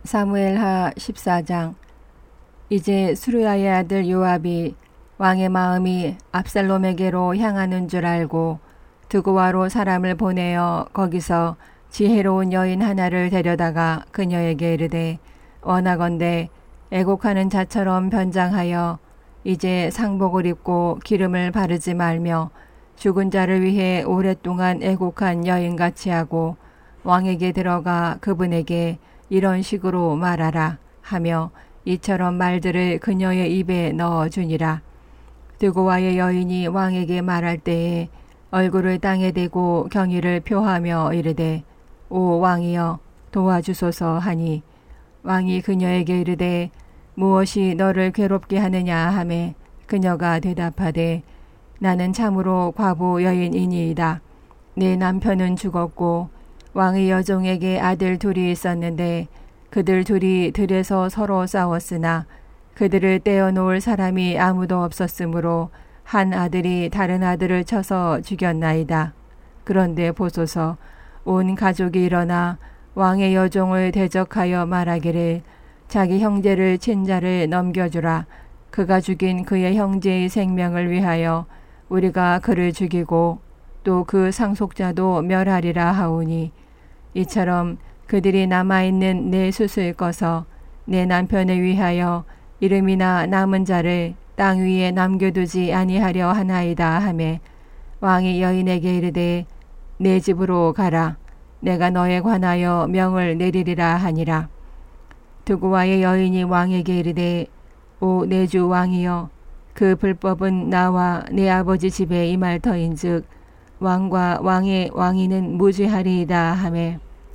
사무엘하 14장. 이제 수르야의 아들 요압이 왕의 마음이 압살롬에게로 향하는 줄 알고 드고아로 사람을 보내어 거기서 지혜로운 여인 하나를 데려다가 그녀에게 이르되, 원하건대 애곡하는 자처럼 변장하여 이제 상복을 입고 기름을 바르지 말며 죽은 자를 위해 오랫동안 애곡한 여인같이 하고 왕에게 들어가 그분에게 이런 식으로 말하라 하며 이처럼 말들을 그녀의 입에 넣어주니라. 드고아의 여인이 왕에게 말할 때에 얼굴을 땅에 대고 경의를 표하며 이르되, 오 왕이여 도와주소서 하니, 왕이 그녀에게 이르되, 무엇이 너를 괴롭게 하느냐 하매 그녀가 대답하되, 나는 참으로 과부 여인이니이다. 내 남편은 죽었고 왕의 여종에게 아들 둘이 있었는데 그들 둘이 들에서 서로 싸웠으나 그들을 떼어놓을 사람이 아무도 없었으므로 한 아들이 다른 아들을 쳐서 죽였나이다. 그런데 보소서, 온 가족이 일어나 왕의 여종을 대적하여 말하기를, 자기 형제를 친 자를 넘겨주라. 그가 죽인 그의 형제의 생명을 위하여 우리가 그를 죽이고 또 그 상속자도 멸하리라 하오니, 이처럼 그들이 남아있는 내 숯을 꺼서 내 남편을 위하여 이름이나 남은 자를 땅 위에 남겨두지 아니하려 하나이다 하매, 왕이 여인에게 이르되, 내 집으로 가라. 내가 너에 관하여 명을 내리리라 하니라. 드고아의 여인이 왕에게 이르되, 오 내 주 왕이여, 그 불법은 나와 내 아버지 집에 임할 터인즉 왕과 왕의 왕위는 무죄하리이다 하매,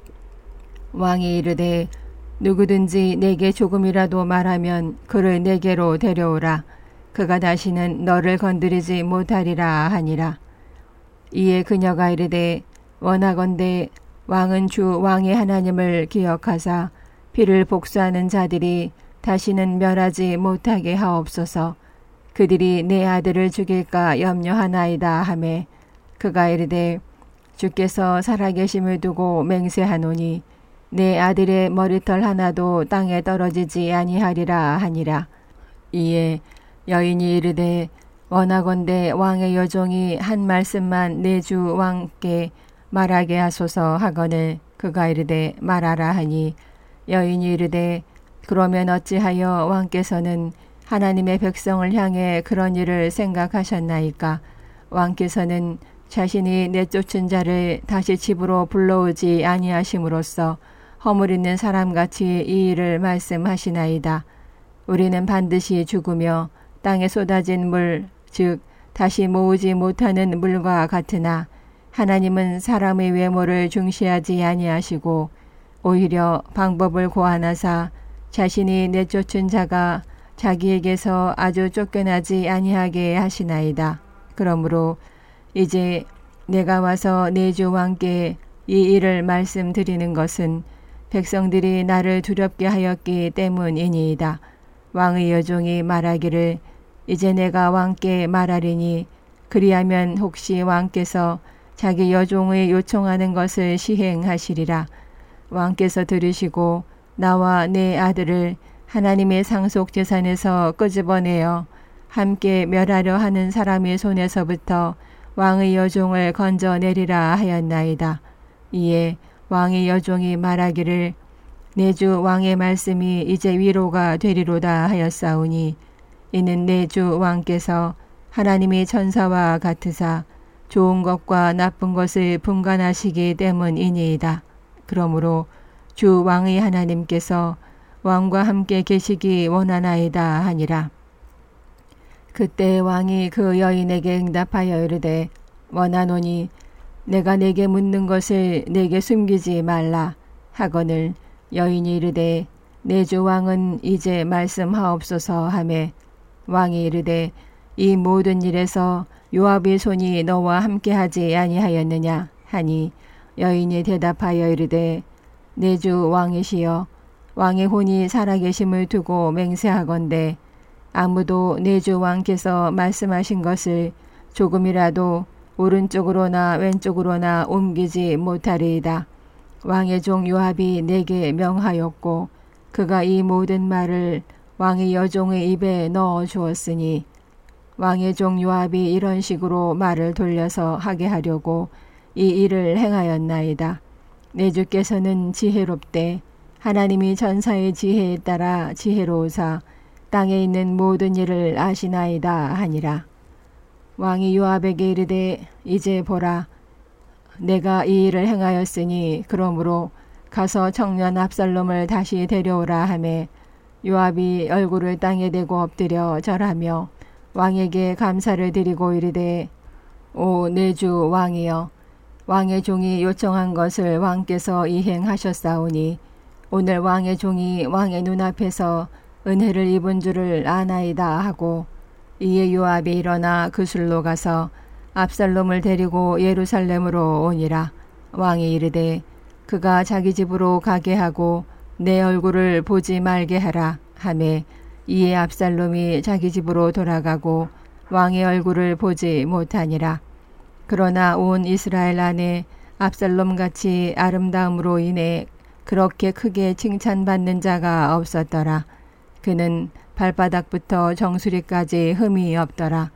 왕이 이르되, 누구든지 내게 조금이라도 말하면 그를 내게로 데려오라. 그가 다시는 너를 건드리지 못하리라 하니라. 이에 그녀가 이르되, 원하건대 왕은 주 왕의 하나님을 기억하사 피를 복수하는 자들이 다시는 멸하지 못하게 하옵소서. 그들이 내 아들을 죽일까 염려하나이다 하매, 그가 이르되, 주께서 살아계심을 두고 맹세하노니 내 아들의 머리털 하나도 땅에 떨어지지 아니하리라 하니라. 이에 여인이 이르되, 원하건대 왕의 여종이 한 말씀만 내 주 왕께 말하게 하소서 하거늘 그가 이르되, 말하라 하니, 여인이 이르되, 그러면 어찌하여 왕께서는 하나님의 백성을 향해 그런 일을 생각하셨나이까? 왕께서는 자신이 내쫓은 자를 다시 집으로 불러오지 아니하심으로써 허물 있는 사람같이 이 일을 말씀하시나이다. 우리는 반드시 죽으며 땅에 쏟아진 물, 즉 다시 모으지 못하는 물과 같으나 하나님은 사람의 외모를 중시하지 아니하시고 오히려 방법을 고안하사 자신이 내쫓은 자가 자기에게서 아주 쫓겨나지 아니하게 하시나이다. 그러므로 이제 내가 와서 내 주 왕께 이 일을 말씀드리는 것은 백성들이 나를 두렵게 하였기 때문이니이다. 왕의 여종이 말하기를, 이제 내가 왕께 말하리니 그리하면 혹시 왕께서 자기 여종의 요청하는 것을 시행하시리라. 왕께서 들으시고 나와 내 아들을 하나님의 상속 재산에서 끄집어내어 함께 멸하려 하는 사람의 손에서부터 왕의 여종을 건져내리라 하였나이다. 이에 왕의 여종이 말하기를, 내 주 왕의 말씀이 이제 위로가 되리로다 하였사오니, 이는 내 주 왕께서 하나님이 천사와 같으사 좋은 것과 나쁜 것을 분간하시기 때문이니이다. 그러므로 주 왕의 하나님께서 왕과 함께 계시기 원하나이다 하니라. 그때 왕이 그 여인에게 응답하여 이르되, 원하노니 내가 내게 묻는 것을 내게 숨기지 말라 하거늘 여인이 이르되, 내 주 왕은 이제 말씀하옵소서 하매, 왕이 이르되, 이 모든 일에서 요압의 손이 너와 함께하지 아니하였느냐 하니, 여인이 대답하여 이르되, 내 주 왕이시여, 왕의 혼이 살아계심을 두고 맹세하건대 아무도 내 주 왕께서 말씀하신 것을 조금이라도 오른쪽으로나 왼쪽으로나 옮기지 못하리이다. 왕의 종 요압이 내게 명하였고 그가 이 모든 말을 왕의 여종의 입에 넣어 주었으니 왕의 종 요압이 이런 식으로 말을 돌려서 하게 하려고 이 일을 행하였나이다. 내 주께서는 지혜롭되 하나님이 전사의 지혜에 따라 지혜로우사 땅에 있는 모든 일을 아시나이다 하니라. 왕이 요압에게 이르되 이제 보라 내가 이 일을 행하였으니 그러므로 가서 청년 압살롬을 다시 데려오라 하매 요압이 얼굴을 땅에 대고 엎드려 절하며 왕에게 감사를 드리고 이르되 오 내 주 왕이여 왕의 종이 요청한 것을 왕께서 이행하셨사오니 오늘 왕의 종이 왕의 눈앞에서 은혜를 입은 줄을 아나이다 하고 이에 요압이 일어나 그술로 가서 압살롬을 데리고 예루살렘으로 오니라. 왕이 이르되 그가 자기 집으로 가게 하고 내 얼굴을 보지 말게 하라 하매 이에 압살롬이 자기 집으로 돌아가고 왕의 얼굴을 보지 못하니라. 그러나 온 이스라엘 안에 압살롬같이 아름다움으로 인해 그렇게 크게 칭찬받는 자가 없었더라. 그는 발바닥부터 정수리까지 흠이 없더라.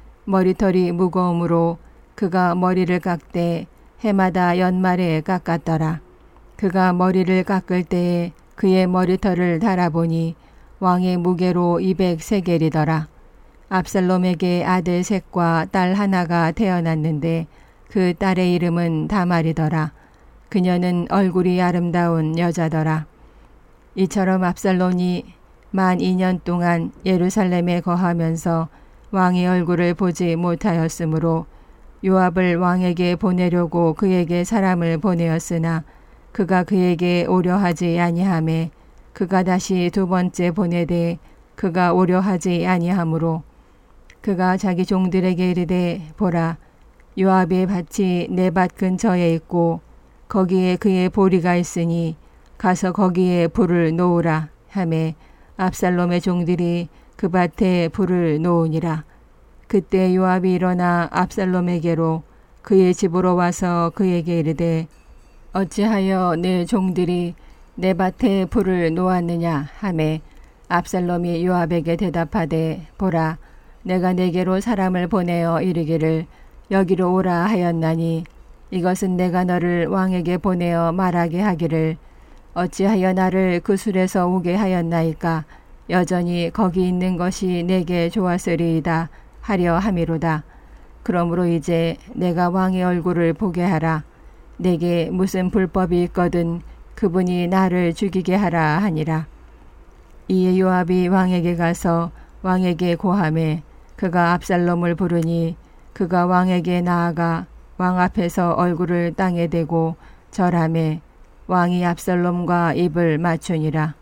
머리털이 무거움으로 그가 머리를 깎되 해마다 연말에 깎았더라. 그가 머리를 깎을 때에 그의 머리털을 달아보니 왕의 무게로 200세겔이더라. 압살롬에게 아들 셋과 딸 하나가 태어났는데 그 딸의 이름은 다말이더라. 그녀는 얼굴이 아름다운 여자더라. 이처럼 압살롬이 만 2년 동안 예루살렘에 거하면서 왕의 얼굴을 보지 못하였으므로 요압을 왕에게 보내려고 그에게 사람을 보내었으나 그가 그에게 오려하지 아니하매 그가 다시 두 번째 보내되 그가 오려하지 아니하므로 그가 자기 종들에게 이르되 보라 요압의 밭이 내 밭 근처에 있고 거기에 그의 보리가 있으니 가서 거기에 불을 놓으라 하매 압살롬의 종들이 그 밭에 불을 놓으니라. 그때 요압이 일어나 압살롬에게로 그의 집으로 와서 그에게 이르되 어찌하여 내 종들이 내 밭에 불을 놓았느냐 하매 압살롬이 요압에게 대답하되 보라 내가 내게로 사람을 보내어 이르기를 여기로 오라 하였나니 이것은 내가 너를 왕에게 보내어 말하게 하기를 어찌하여 나를 그술에서 오게 하였나이까 여전히 거기 있는 것이 내게 좋았으리이다 하려 함이로다. 그러므로 이제 내가 왕의 얼굴을 보게 하라. 내게 무슨 불법이 있거든 그분이 나를 죽이게 하라 하니라. 이에 요압이 왕에게 가서 왕에게 고하매 그가 압살롬을 부르니 그가 왕에게 나아가 왕 앞에서 얼굴을 땅에 대고 절하매 왕이 압살롬과 입을 맞추니라.